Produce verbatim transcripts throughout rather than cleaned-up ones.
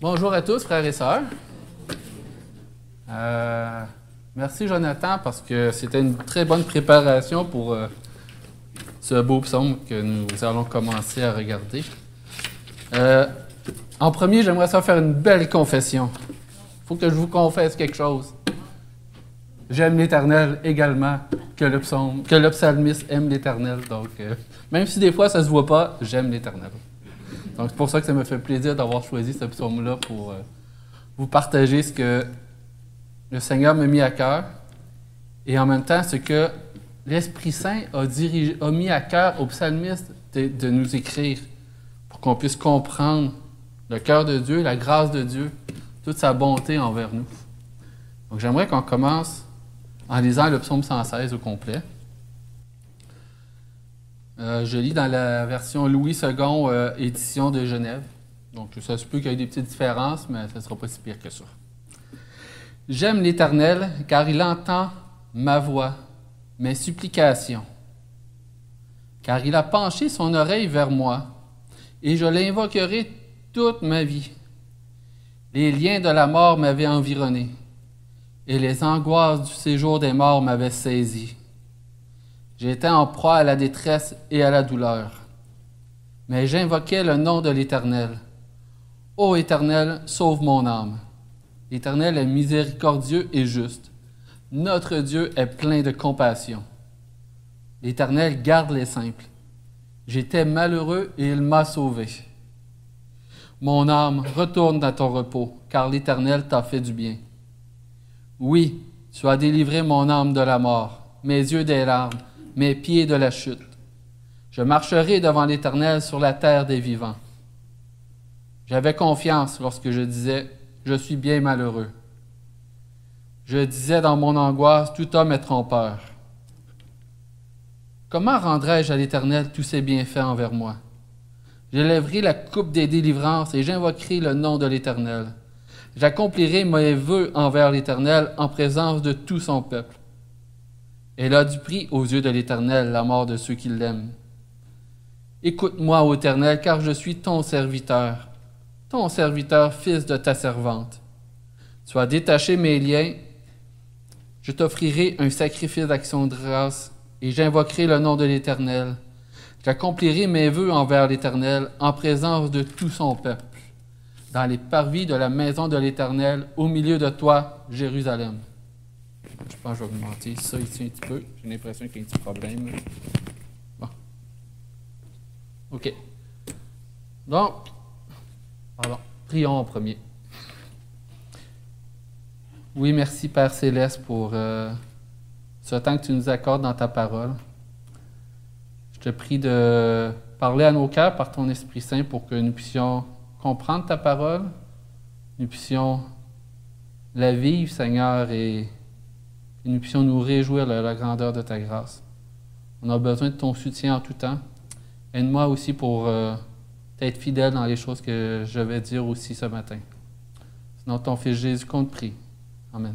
Bonjour à tous, frères et sœurs. Euh, merci Jonathan, parce que c'était une très bonne préparation pour euh, ce beau psaume que nous allons commencer à regarder. Euh, en premier, j'aimerais ça faire une belle confession. Il faut que je vous confesse quelque chose. J'aime l'Éternel également, que le, psaume, que le psalmiste aime l'Éternel. Donc, euh, même si des fois ça ne se voit pas, j'aime l'Éternel. Donc, c'est pour ça que ça me fait plaisir d'avoir choisi ce psaume-là pour euh, vous partager ce que le Seigneur m'a mis à cœur et en même temps ce que l'Esprit Saint a, dirigé, a mis à cœur au psalmiste de, de nous écrire pour qu'on puisse comprendre le cœur de Dieu, la grâce de Dieu, toute sa bonté envers nous. Donc, j'aimerais qu'on commence en lisant le psaume cent seize au complet. Euh, je lis dans la version Louis second, euh, édition de Genève. Donc, ça se peut qu'il y ait des petites différences, mais ça ne sera pas si pire que ça. J'aime l'Éternel, car il entend ma voix, mes supplications. Car il a penché son oreille vers moi, et je l'invoquerai toute ma vie. Les liens de la mort m'avaient environné, et les angoisses du séjour des morts m'avaient saisi. J'étais en proie à la détresse et à la douleur. Mais j'invoquais le nom de l'Éternel. Ô Éternel, sauve mon âme. L'Éternel est miséricordieux et juste. Notre Dieu est plein de compassion. L'Éternel garde les simples. J'étais malheureux et il m'a sauvé. Mon âme, retourne dans ton repos, car l'Éternel t'a fait du bien. Oui, tu as délivré mon âme de la mort, mes yeux des larmes, mes pieds de la chute. Je marcherai devant l'Éternel sur la terre des vivants. J'avais confiance lorsque je disais « Je suis bien malheureux ». Je disais dans mon angoisse « Tout homme est trompeur ». Comment rendrai-je à l'Éternel tous ses bienfaits envers moi? J'élèverai la coupe des délivrances et j'invoquerai le nom de l'Éternel. J'accomplirai mes vœux envers l'Éternel en présence de tout son peuple. Elle a du prix aux yeux de l'Éternel, la mort de ceux qui l'aiment. Écoute-moi, ô Éternel, car je suis ton serviteur, ton serviteur, fils de ta servante. Tu as détaché mes liens, je t'offrirai un sacrifice d'action de grâce, et j'invoquerai le nom de l'Éternel. J'accomplirai mes vœux envers l'Éternel, en présence de tout son peuple, dans les parvis de la maison de l'Éternel, au milieu de toi, Jérusalem. Je pense que je vais augmenter ça ici un petit peu. J'ai l'impression qu'il y a un petit problème. Bon. OK. Donc, pardon, prions en premier. Oui, merci Père Céleste pour euh, ce temps que tu nous accordes dans ta parole. Je te prie de parler à nos cœurs par ton Esprit Saint pour que nous puissions comprendre ta parole, nous puissions la vivre, Seigneur, et et nous puissions nous réjouir de la grandeur de ta grâce. On a besoin de ton soutien en tout temps. Aide-moi aussi pour euh, être fidèle dans les choses que je vais dire aussi ce matin. Sinon, ton Fils Jésus qu'on te prie. Amen.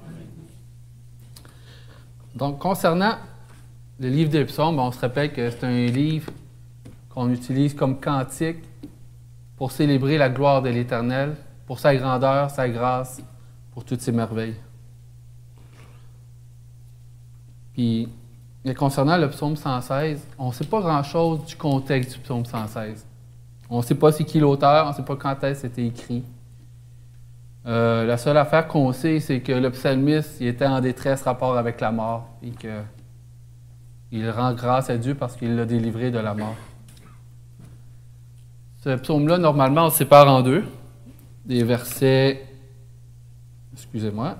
Donc, concernant le livre des psaumes, on se rappelle que c'est un livre qu'on utilise comme cantique pour célébrer la gloire de l'Éternel, pour sa grandeur, sa grâce, pour toutes ses merveilles. Puis, mais concernant le psaume cent seize, on ne sait pas grand-chose du contexte du psaume cent seize. On ne sait pas c'est qui l'auteur, on ne sait pas quand est-ce que c'était écrit. Euh, la seule affaire qu'on sait, c'est que le psalmiste il était en détresse rapport avec la mort et qu'il rend grâce à Dieu parce qu'il l'a délivré de la mort. Ce psaume-là, normalement, on le sépare en deux. Des versets... Excusez-moi.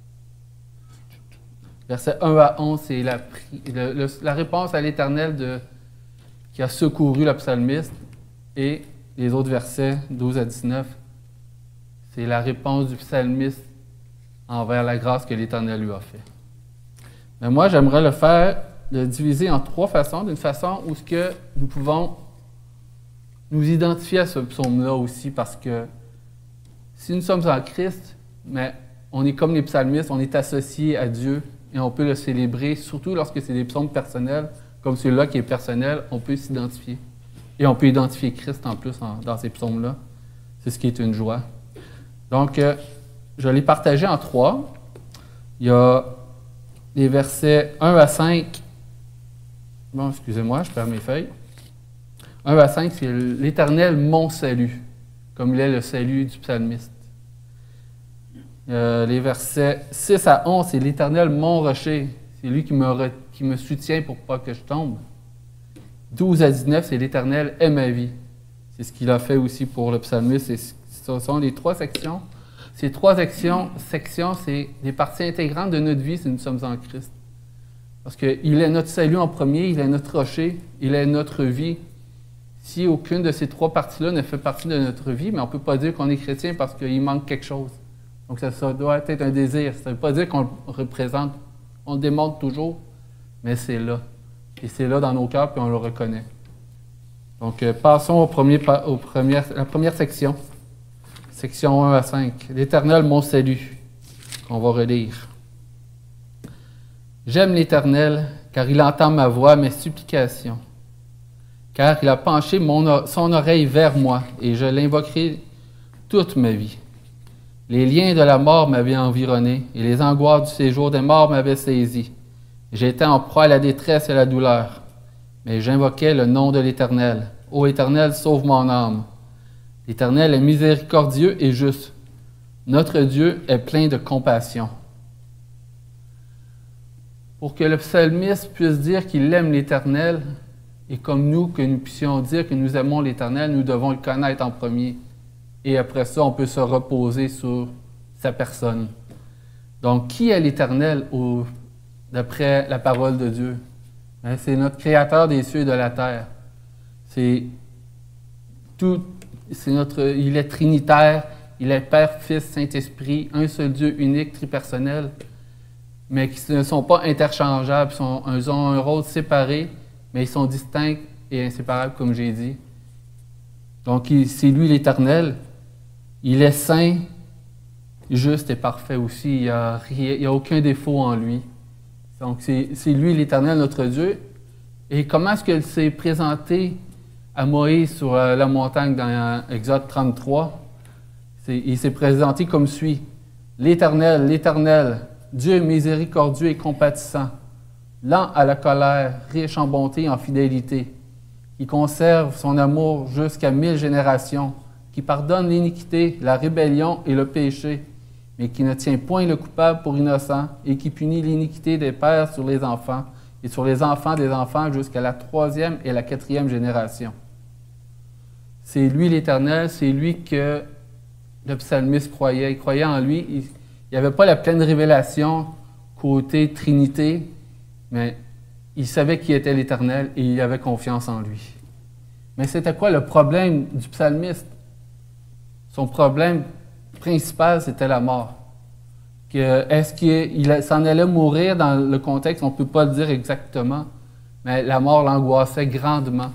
Versets un à onze, c'est la, le, le, la réponse à l'Éternel de, qui a secouru le psalmiste. Et les autres versets, douze à dix-neuf, c'est la réponse du psalmiste envers la grâce que l'Éternel lui a fait. Mais moi, j'aimerais le faire, le diviser en trois façons. D'une façon où ce que nous pouvons nous identifier à ce psaume-là aussi, parce que si nous sommes en Christ, mais on est comme les psalmistes, on est associé à Dieu, et on peut le célébrer, surtout lorsque c'est des psaumes personnels, comme celui-là qui est personnel, on peut s'identifier. Et on peut identifier Christ en plus en, dans ces psaumes-là. C'est ce qui est une joie. Donc, euh, je l'ai partagé en trois. Il y a les versets un à cinq. Bon, excusez-moi, je perds mes feuilles. un à cinq, c'est l'Éternel, mon salut, comme il est le salut du psalmiste. Euh, les versets six à onze, c'est l'Éternel, mon rocher. C'est lui qui me, re, qui me soutient pour pas que je tombe. douze à dix-neuf, c'est l'Éternel est ma vie. C'est ce qu'il a fait aussi pour le psalmiste. Et ce sont les trois sections. Ces trois sections, sections c'est des parties intégrantes de notre vie si nous sommes en Christ. Parce qu'il est notre salut en premier, il est notre rocher, il est notre vie. Si aucune de ces trois parties-là ne fait partie de notre vie, mais on ne peut pas dire qu'on est chrétien parce qu'il manque quelque chose. Donc ça, ça doit être un désir. Ça ne veut pas dire qu'on le représente, on le démontre toujours, mais c'est là. Et c'est là dans nos cœurs, puis on le reconnaît. Donc, euh, passons au premier, au premier, la première section. Section un à cinq. L'Éternel, mon salut, qu'on va relire. J'aime l'Éternel, car il entend ma voix, mes supplications. Car il a penché mon, son oreille vers moi, et je l'invoquerai toute ma vie. Les liens de la mort m'avaient environné, et les angoisses du séjour des morts m'avaient saisi. J'étais en proie à la détresse et à la douleur, mais j'invoquais le nom de l'Éternel. Ô Éternel, sauve mon âme. L'Éternel est miséricordieux et juste. Notre Dieu est plein de compassion. Pour que le psalmiste puisse dire qu'il aime l'Éternel, et comme nous, que nous puissions dire que nous aimons l'Éternel, nous devons le connaître en premier. Et après ça, on peut se reposer sur sa personne. Donc, qui est l'Éternel au d'après la parole de Dieu? Hein, c'est notre Créateur des cieux et de la terre. C'est tout, c'est notre, il est trinitaire, il est Père, Fils, Saint-Esprit, un seul Dieu unique, tripersonnel, mais qui ne sont pas interchangeables, ils, sont, ils ont un rôle séparé, mais ils sont distincts et inséparables, comme j'ai dit. Donc, c'est lui l'Éternel. Il est saint, juste et parfait aussi. Il n'y a, a aucun défaut en lui. Donc, c'est lui l'Éternel, notre Dieu. Et comment est-ce qu'il s'est présenté à Moïse sur la montagne dans Exode trente-trois? Il s'est présenté comme suit. L'Éternel, l'Éternel, Dieu miséricordieux et compatissant, lent à la colère, riche en bonté et en fidélité, qui conserve son amour jusqu'à mille générations, qui pardonne l'iniquité, la rébellion et le péché, mais qui ne tient point le coupable pour innocent et qui punit l'iniquité des pères sur les enfants et sur les enfants des enfants jusqu'à la troisième et la quatrième génération. C'est lui l'Éternel, c'est lui que le psalmiste croyait. Il croyait en lui. Il n'y avait pas la pleine révélation côté Trinité, mais il savait qui était l'Éternel et il avait confiance en lui. Mais c'était quoi le problème du psalmiste? Son problème principal, c'était la mort. Que, est-ce qu'il s'en allait mourir dans le contexte? On ne peut pas le dire exactement, mais la mort l'angoissait grandement.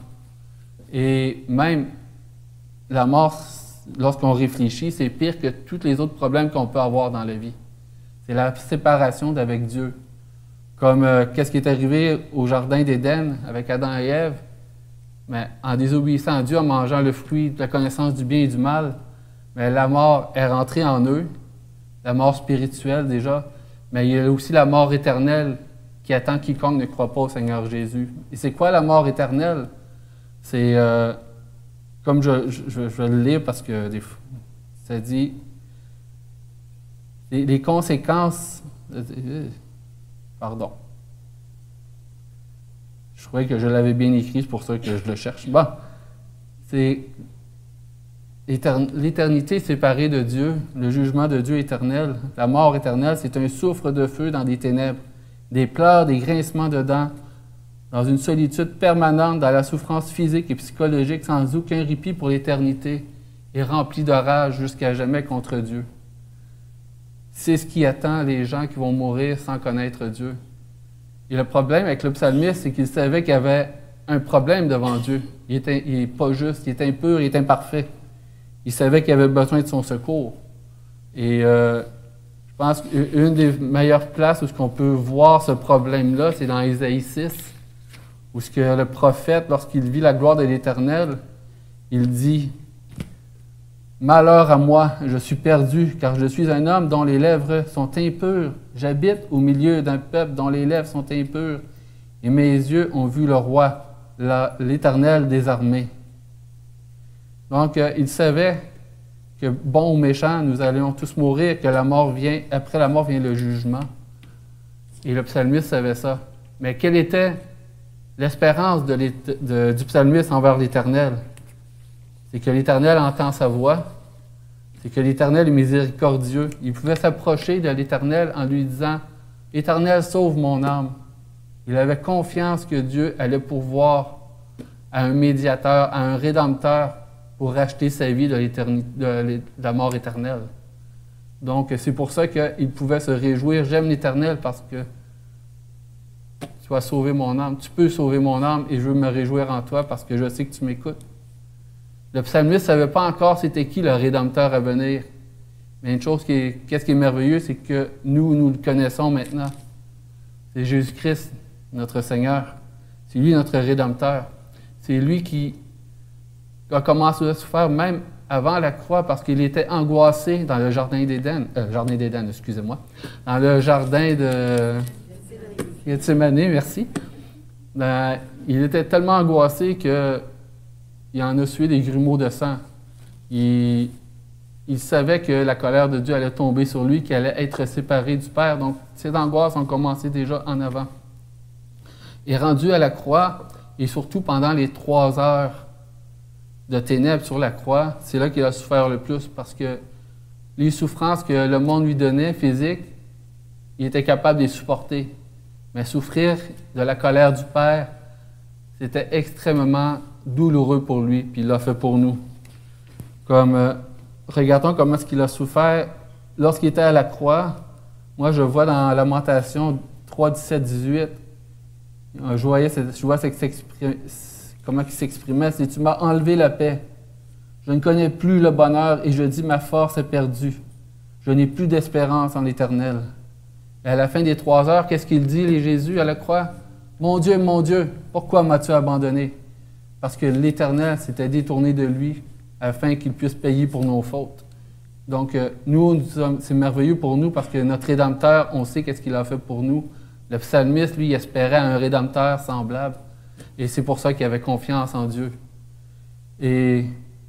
Et même la mort, lorsqu'on réfléchit, c'est pire que tous les autres problèmes qu'on peut avoir dans la vie. C'est la séparation d'avec Dieu. Comme euh, qu'est-ce qui est arrivé au jardin d'Éden avec Adam et Ève, mais en désobéissant à Dieu, en mangeant le fruit de la connaissance du bien et du mal, mais la mort est rentrée en eux, la mort spirituelle déjà, mais il y a aussi la mort éternelle qui attend quiconque ne croit pas au Seigneur Jésus. Et c'est quoi la mort éternelle? C'est, euh, comme je, je, je vais le lire parce que des, ça dit, les, les conséquences, pardon, je croyais que je l'avais bien écrit, c'est pour ça que je le cherche. Bon, c'est l'éternité séparée de Dieu, le jugement de Dieu éternel, la mort éternelle, c'est un souffle de feu dans des ténèbres, des pleurs, des grincements de dents, dans une solitude permanente, dans la souffrance physique et psychologique, sans aucun répit pour l'éternité, et rempli de rage jusqu'à jamais contre Dieu. C'est ce qui attend les gens qui vont mourir sans connaître Dieu. Et le problème avec le psalmiste, c'est qu'il savait qu'il y avait un problème devant Dieu. Il n'est pas juste, il est impur, il est imparfait. Il savait qu'il avait besoin de son secours. Et euh, je pense qu'une des meilleures places où on peut voir ce problème-là, c'est dans Ésaïe six, où ce que le prophète, lorsqu'il vit la gloire de l'Éternel, il dit Malheur à moi, je suis perdu, car je suis un homme dont les lèvres sont impures. J'habite au milieu d'un peuple dont les lèvres sont impures, et mes yeux ont vu le roi, l'Éternel des armées. » Donc, euh, il savait que, bon ou méchant, nous allions tous mourir, que la mort vient, après la mort vient le jugement. Et le psalmiste savait ça. Mais quelle était l'espérance de de, du psalmiste envers l'Éternel? C'est que l'Éternel entend sa voix, c'est que l'Éternel est miséricordieux. Il pouvait s'approcher de l'Éternel en lui disant « Éternel, sauve mon âme ». Il avait confiance que Dieu allait pourvoir à un médiateur, à un rédempteur pour racheter sa vie de, de la mort éternelle. Donc, c'est pour ça qu'il pouvait se réjouir. J'aime l'Éternel parce que tu as sauvé mon âme. Tu peux sauver mon âme et je veux me réjouir en toi parce que je sais que tu m'écoutes. Le psalmiste ne savait pas encore c'était qui le Rédempteur à venir. Mais une chose qui est, qu'est-ce qui est merveilleux, c'est que nous, nous le connaissons maintenant. C'est Jésus-Christ, notre Seigneur. C'est lui notre Rédempteur. C'est lui qui a commencé à souffrir même avant la croix parce qu'il était angoissé dans le jardin d'Éden. Euh, jardin d'Éden, excusez-moi. Dans le jardin de Gethsémane, merci. Ben, il était tellement angoissé que il en a sué des grumeaux de sang. Il, il savait que la colère de Dieu allait tomber sur lui, qu'il allait être séparé du Père. Donc, ces angoisses ont commencé déjà en avant. Et rendu à la croix, et surtout pendant les trois heures de ténèbres sur la croix, c'est là qu'il a souffert le plus parce que les souffrances que le monde lui donnait, physiques, il était capable de les supporter. Mais souffrir de la colère du Père, c'était extrêmement douloureux pour lui, puis il l'a fait pour nous. Comme, euh, regardons comment est-ce qu'il a souffert lorsqu'il était à la croix. Moi, je vois dans Lamentation trois, dix-sept, dix-huit, je voyais, je vois comment il s'exprimait, c'est « Tu m'as enlevé la paix. Je ne connais plus le bonheur et je dis ma force est perdue. Je n'ai plus d'espérance en l'Éternel. » Et à la fin des trois heures, qu'est-ce qu'il dit, les Jésus, à la croix? « Mon Dieu, mon Dieu, pourquoi m'as-tu abandonné? » Parce que l'Éternel s'était détourné de lui afin qu'il puisse payer pour nos fautes. Donc, euh, nous, nous c'est merveilleux pour nous parce que notre Rédempteur, on sait qu'est-ce qu'il a fait pour nous. Le psalmiste, lui, espérait un Rédempteur semblable. Et c'est pour ça qu'il avait confiance en Dieu. Et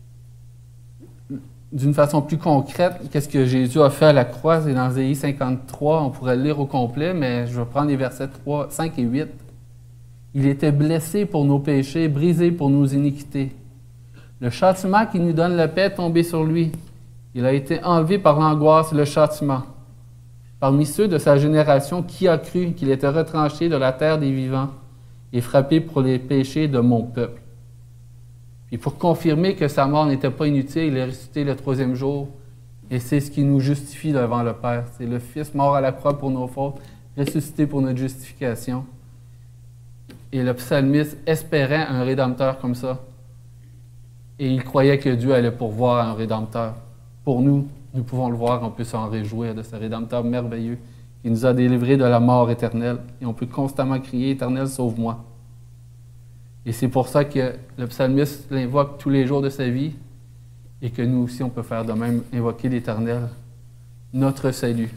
d'une façon plus concrète, qu'est-ce que Jésus a fait à la croix? C'est dans Ésaïe cinquante-trois, on pourrait le lire au complet, mais je vais prendre les versets trois, cinq et huit. Il était blessé pour nos péchés, brisé pour nos iniquités. Le châtiment qui nous donne la paix est tombé sur lui. Il a été enlevé par l'angoisse, le châtiment. Parmi ceux de sa génération, qui a cru qu'il était retranché de la terre des vivants et frappé pour les péchés de mon peuple? Puis pour confirmer que sa mort n'était pas inutile, il est ressuscité le troisième jour. Et c'est ce qui nous justifie devant le Père. C'est le Fils mort à la croix pour nos fautes, ressuscité pour notre justification. Et le psalmiste espérait un Rédempteur comme ça. Et il croyait que Dieu allait pourvoir un Rédempteur. Pour nous, nous pouvons le voir, on peut s'en réjouir de ce Rédempteur merveilleux qui nous a délivrés de la mort éternelle. Et on peut constamment crier « Éternel, sauve-moi ». Et c'est pour ça que le psalmiste l'invoque tous les jours de sa vie et que nous aussi, on peut faire de même, invoquer l'Éternel, notre salut.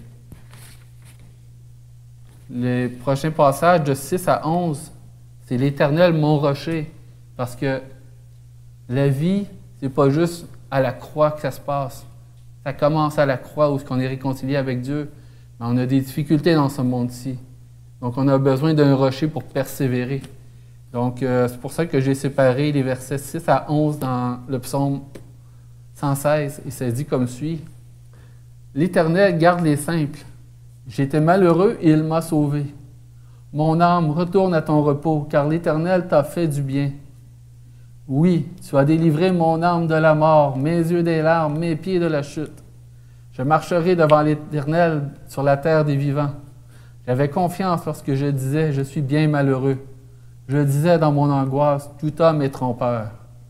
Les prochains passages de six à onze, c'est l'Éternel, mon rocher, parce que la vie, c'est pas juste à la croix que ça se passe. Ça commence à la croix où on est réconcilié avec Dieu, mais on a des difficultés dans ce monde-ci. Donc, on a besoin d'un rocher pour persévérer. Donc, euh, c'est pour ça que j'ai séparé les versets six à onze dans le psaume cent seize, et ça dit comme suit. « L'Éternel garde les simples. J'étais malheureux et il m'a sauvé. Mon âme, retourne à ton repos, car l'Éternel t'a fait du bien. Oui, tu as délivré mon âme de la mort, mes yeux des larmes, mes pieds de la chute. Je marcherai devant l'Éternel sur la terre des vivants. J'avais confiance lorsque je disais, je suis bien malheureux. Je disais dans mon angoisse, tout homme est trompeur. »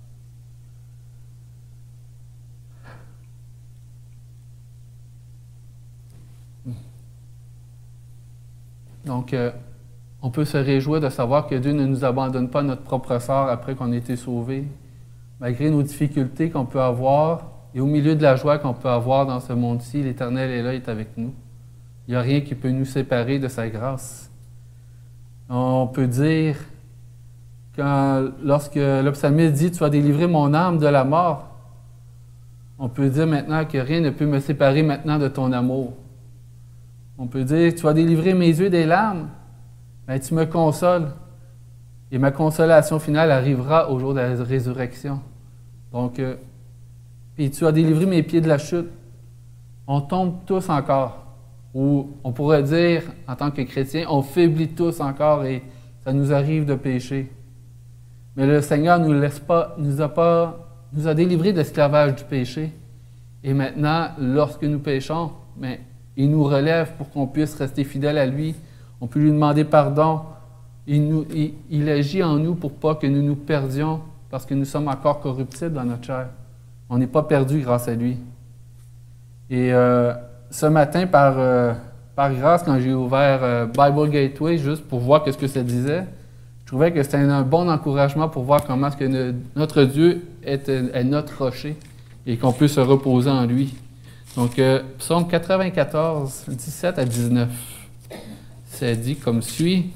Donc, euh, on peut se réjouir de savoir que Dieu ne nous abandonne pas notre propre sort après qu'on ait été sauvés. Malgré nos difficultés qu'on peut avoir, Et au milieu de la joie qu'on peut avoir dans ce monde-ci, l'Éternel est là, il est avec nous. Il n'y a rien qui peut nous séparer de sa grâce. On peut dire, quand, lorsque le psalmiste dit « Tu vas délivrer mon âme de la mort », on peut dire maintenant que rien ne peut me séparer maintenant de ton amour. On peut dire « Tu vas délivrer mes yeux des larmes », mais tu me consoles. Et ma consolation finale arrivera au jour de la résurrection. Donc, euh, puis tu as délivré mes pieds de la chute. On tombe tous encore. Ou on pourrait dire, en tant que chrétien, on faiblit tous encore et ça nous arrive de pécher. Mais le Seigneur nous laisse pas, nous a pas, nous a délivrés de l'esclavage du péché. Et maintenant, lorsque nous péchons, mais il nous relève pour qu'on puisse rester fidèle à lui. On peut lui demander pardon. Il, nous, il, il agit en nous pour pas que nous nous perdions parce que nous sommes encore corruptibles dans notre chair. On n'est pas perdu grâce à lui. Et euh, ce matin, par, euh, par grâce, quand j'ai ouvert euh, Bible Gateway, juste pour voir ce que ça disait, je trouvais que c'était un bon encouragement pour voir comment est-ce que ne, notre Dieu est, est notre rocher et qu'on peut se reposer en lui. Donc, euh, Psaume quatre-vingt-quatorze, dix-sept à dix-neuf. C'est dit comme suit.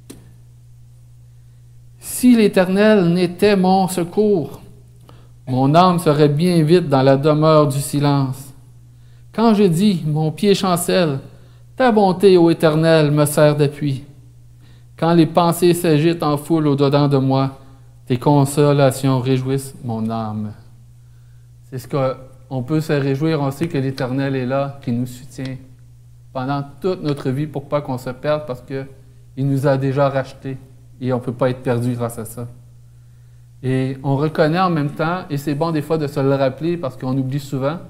« Si l'Éternel n'était mon secours, mon âme serait bien vite dans la demeure du silence. Quand je dis, mon pied chancelle, ta bonté, ô Éternel, me sert d'appui. Quand les pensées s'agitent en foule au-dedans de moi, tes consolations réjouissent mon âme. » C'est ce qu'on peut se réjouir, on sait que l'Éternel est là, qui nous soutient pendant toute notre vie pour pas qu'on se perde parce qu'il nous a déjà rachetés et on ne peut pas être perdu grâce à ça. Et on reconnaît en même temps, et c'est bon des fois de se le rappeler parce qu'on oublie souvent,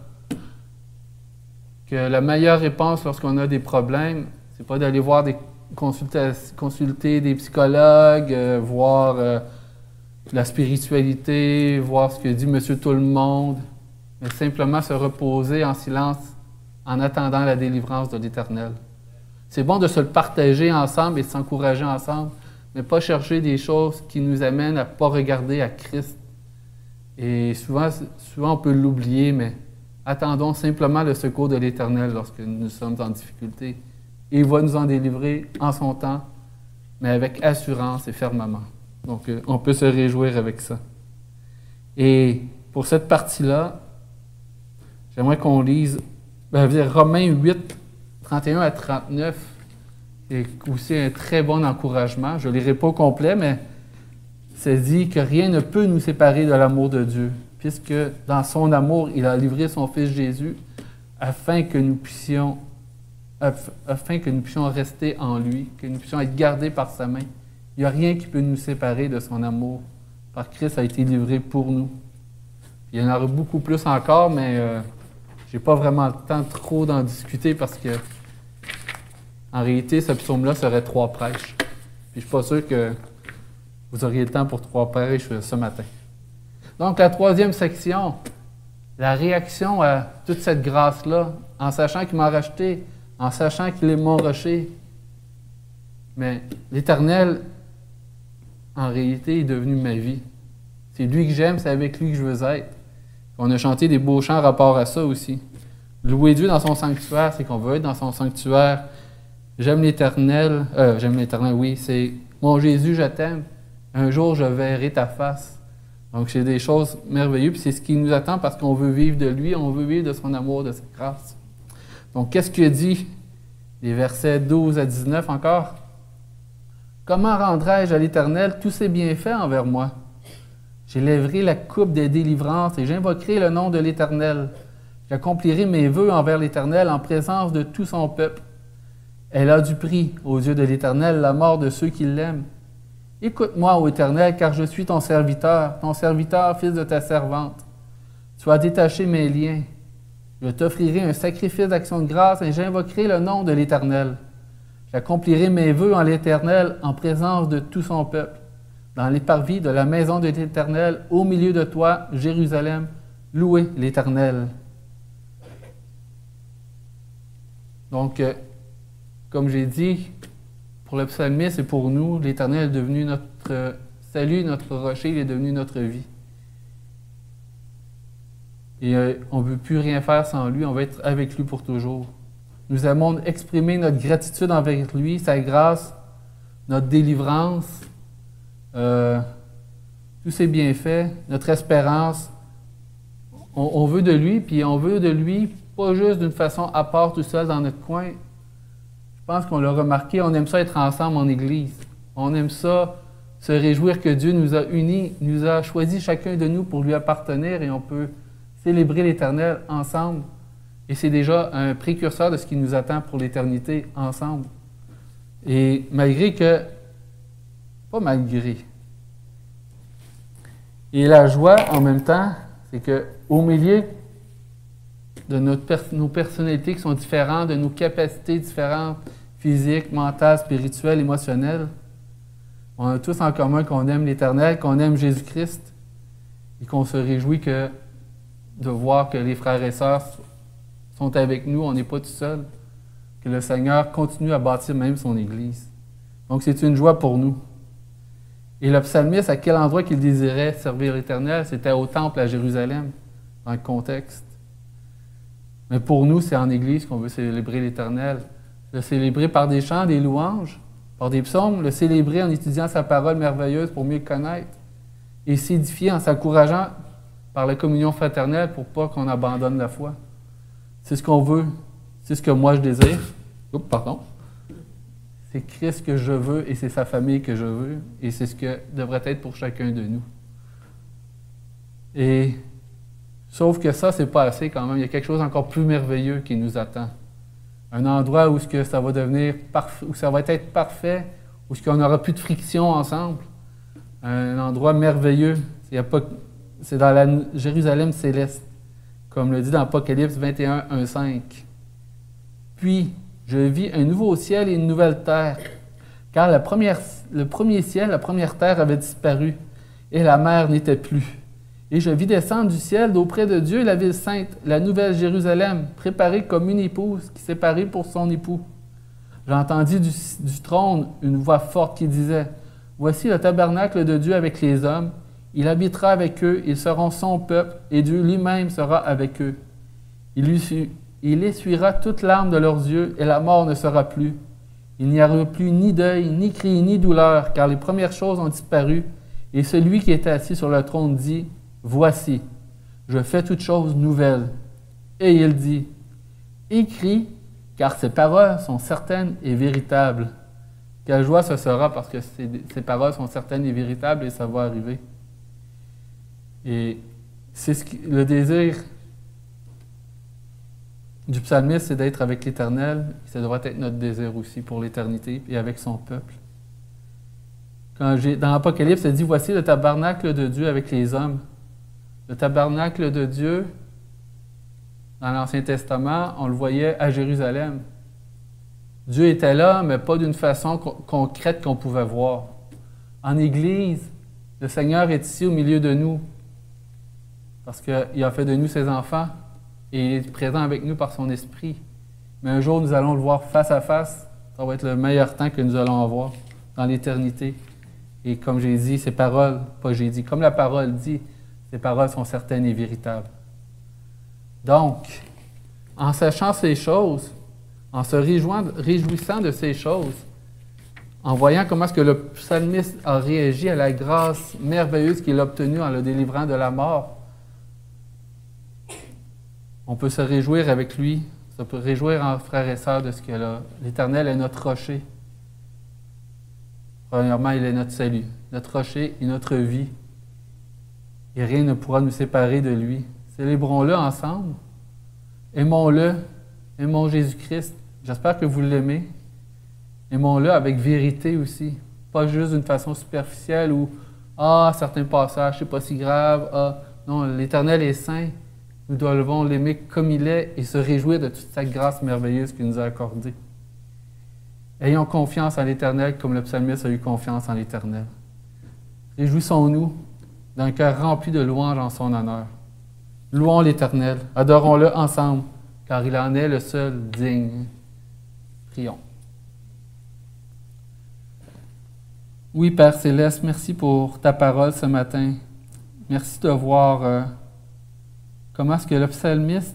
que la meilleure réponse lorsqu'on a des problèmes, c'est pas d'aller voir des consulter des psychologues, euh, voir euh, la spiritualité, voir ce que dit Monsieur Tout-le-Monde, mais simplement se reposer en silence en attendant la délivrance de l'Éternel. C'est bon de se le partager ensemble et de s'encourager ensemble, mais pas chercher des choses qui nous amènent à ne pas regarder à Christ. Et souvent, souvent on peut l'oublier, mais attendons simplement le secours de l'Éternel lorsque nous sommes en difficulté. Et il va nous en délivrer en son temps, mais avec assurance et fermement. Donc, euh, on peut se réjouir avec ça. Et pour cette partie-là, j'aimerais qu'on lise ben, Romains huit, trente et un à trente-neuf. C'est aussi un très bon encouragement. Je ne le lirai pas au complet, mais c'est dit que rien ne peut nous séparer de l'amour de Dieu, puisque dans son amour, il a livré son Fils Jésus afin que nous puissions, afin que nous puissions rester en lui, que nous puissions être gardés par sa main. Il n'y a rien qui peut nous séparer de son amour, par Christ a été livré pour nous. Il y en aura beaucoup plus encore, mais euh, je n'ai pas vraiment le temps trop d'en discuter parce que en réalité, ce psaume-là serait trois prêches. Puis je ne suis pas sûr que vous auriez le temps pour trois prêches ce matin. Donc, la troisième section, la réaction à toute cette grâce-là, en sachant qu'il m'a racheté, en sachant qu'il est mon rocher. Mais l'Éternel, en réalité, est devenu ma vie. C'est lui que j'aime, c'est avec lui que je veux être. On a chanté des beaux chants en rapport à ça aussi. Louer Dieu dans son sanctuaire, c'est qu'on veut être dans son sanctuaire. J'aime l'Éternel, euh, j'aime l'Éternel, oui, c'est mon Jésus, je t'aime. Un jour, je verrai ta face. Donc, c'est des choses merveilleuses, puis c'est ce qui nous attend parce qu'on veut vivre de lui, on veut vivre de son amour, de sa grâce. Donc, qu'est-ce que dit les versets douze à dix-neuf encore? Comment rendrai-je à l'Éternel tous ses bienfaits envers moi? J'élèverai la coupe des délivrances et j'invoquerai le nom de l'Éternel. J'accomplirai mes vœux envers l'Éternel en présence de tout son peuple. Elle a du prix aux yeux de l'Éternel la mort de ceux qui l'aiment. Écoute-moi, ô Éternel, car je suis ton serviteur, ton serviteur, fils de ta servante. Tu as détaché mes liens. Je t'offrirai un sacrifice d'action de grâce et j'invoquerai le nom de l'Éternel. J'accomplirai mes vœux en l'Éternel en présence de tout son peuple. Dans les parvis de la maison de l'Éternel, au milieu de toi, Jérusalem, louez l'Éternel. Donc, euh, comme j'ai dit, pour le psalmiste et pour nous, l'Éternel est devenu notre salut, notre rocher, il est devenu notre vie. Et euh, on ne peut plus rien faire sans lui, on va être avec lui pour toujours. Nous aimons exprimer notre gratitude envers lui, sa grâce, notre délivrance, euh, tous ses bienfaits, notre espérance. On, on veut de lui, puis on veut de lui pas juste d'une façon à part tout seul dans notre coin. Je pense qu'on l'a remarqué, on aime ça être ensemble en Église. On aime ça se réjouir que Dieu nous a unis, nous a choisi chacun de nous pour lui appartenir et on peut célébrer l'Éternel ensemble. Et c'est déjà un précurseur de ce qui nous attend pour l'éternité ensemble. Et malgré que, pas malgré, et la joie en même temps, c'est qu'au milieu de notre pers nos personnalités qui sont différentes, de nos capacités différentes, physiques, mentales, spirituelles, émotionnelles, on a tous en commun qu'on aime l'Éternel, qu'on aime Jésus-Christ et qu'on se réjouit que, de voir que les frères et sœurs sont avec nous, on n'est pas tout seul, que le Seigneur continue à bâtir même son Église. Donc c'est une joie pour nous. Et le psalmiste, à quel endroit qu'il désirait servir l'Éternel? C'était au temple à Jérusalem, dans le contexte. Mais pour nous, c'est en Église qu'on veut célébrer l'Éternel. Le célébrer par des chants, des louanges, par des psaumes, le célébrer en étudiant sa parole merveilleuse pour mieux le connaître, et s'édifier en s'encourageant par la communion fraternelle pour pas qu'on abandonne la foi. C'est ce qu'on veut, c'est ce que moi je désire. Oups, pardon. C'est Christ que je veux et c'est sa famille que je veux, et c'est ce que devrait être pour chacun de nous. Et sauf que ça, c'est pas assez quand même. Il y a quelque chose encore plus merveilleux qui nous attend. Un endroit où ce que ça va devenir parfait, où ça va être parfait, où ce qu'on n'aura plus de friction ensemble. Un endroit merveilleux. Il y a pas, c'est dans la Jérusalem céleste, comme le dit dans Apocalypse vingt et un, un, cinq. Puis, je vis un nouveau ciel et une nouvelle terre, car la première, le premier ciel, la première terre avait disparu, et la mer n'était plus. Et je vis descendre du ciel d'auprès de Dieu la ville sainte, la nouvelle Jérusalem, préparée comme une épouse qui s'est parée pour son époux. J'entendis du, du trône une voix forte qui disait, « Voici le tabernacle de Dieu avec les hommes. Il habitera avec eux, ils seront son peuple, et Dieu lui-même sera avec eux. Il, lui, il essuiera toute larme de leurs yeux, et la mort ne sera plus. Il n'y aura plus ni deuil, ni cri, ni douleur, car les premières choses ont disparu. Et celui qui était assis sur le trône dit, « Voici, je fais toutes choses nouvelles. » Et il dit, « Écris, car ces paroles sont certaines et véritables. » Quelle joie ce sera parce que ces, ces paroles sont certaines et véritables et ça va arriver. Et c'est ce qui, le désir du psalmiste, c'est d'être avec l'Éternel. Ça devrait être notre désir aussi pour l'éternité et avec son peuple. Quand j'ai, dans l'Apocalypse, ça dit, « Voici le tabernacle de Dieu avec les hommes. » Le tabernacle de Dieu, dans l'Ancien Testament, on le voyait à Jérusalem. Dieu était là, mais pas d'une façon concrète qu'on pouvait voir. En Église, le Seigneur est ici au milieu de nous, parce qu'il a fait de nous ses enfants, et il est présent avec nous par son Esprit. Mais un jour, nous allons le voir face à face. Ça va être le meilleur temps que nous allons avoir dans l'éternité. Et comme j'ai dit, ces paroles, pas j'ai dit, comme la parole dit, ces paroles sont certaines et véritables. Donc, en sachant ces choses, en se réjouissant de ces choses, en voyant comment est-ce que le psalmiste a réagi à la grâce merveilleuse qu'il a obtenue en le délivrant de la mort, on peut se réjouir avec lui, on peut se réjouir en frères et sœurs de ce que l'Éternel est notre rocher. Premièrement, il est notre salut, notre rocher et notre vie. Et rien ne pourra nous séparer de lui. Célébrons-le ensemble. Aimons-le. Aimons Jésus-Christ. J'espère que vous l'aimez. Aimons-le avec vérité aussi. Pas juste d'une façon superficielle où « Ah, certains passages, c'est pas si grave. Ah, non, l'Éternel est saint. » Nous devons l'aimer comme il est et se réjouir de toute sa grâce merveilleuse qu'il nous a accordée. Ayons confiance en l'Éternel comme le psalmiste a eu confiance en l'Éternel. Réjouissons-nous d'un cœur rempli de louanges en son honneur. Louons l'Éternel, adorons-le ensemble, car il en est le seul digne. Prions. Oui, Père Céleste, merci pour ta parole ce matin. Merci de voir euh, comment est-ce que le psalmiste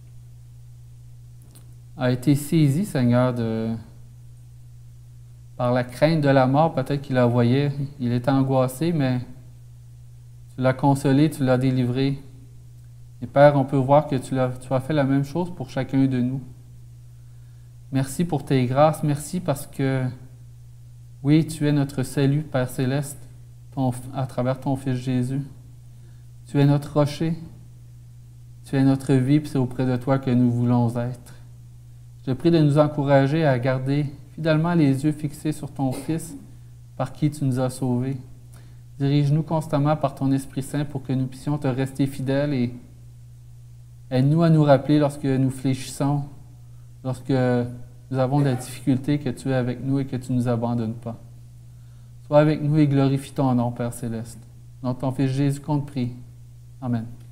a été saisi, Seigneur, de, par la crainte de la mort. Peut-être qu'il la voyait, il était angoissé, mais tu l'as consolé, tu l'as délivré. Et Père, on peut voir que tu, l'as, tu as fait la même chose pour chacun de nous. Merci pour tes grâces, merci parce que, oui, tu es notre salut, Père Céleste, ton, à travers ton Fils Jésus. Tu es notre rocher, tu es notre vie, puis c'est auprès de toi que nous voulons être. Je te prie de nous encourager à garder fidèlement les yeux fixés sur ton Fils, par qui tu nous as sauvés. Dirige-nous constamment par ton Esprit Saint pour que nous puissions te rester fidèles et aide-nous à nous rappeler lorsque nous fléchissons, lorsque nous avons de la difficulté, que tu es avec nous et que tu ne nous abandonnes pas. Sois avec nous et glorifie ton nom, Père Céleste. Dans ton Fils Jésus qu'on te prie. Amen.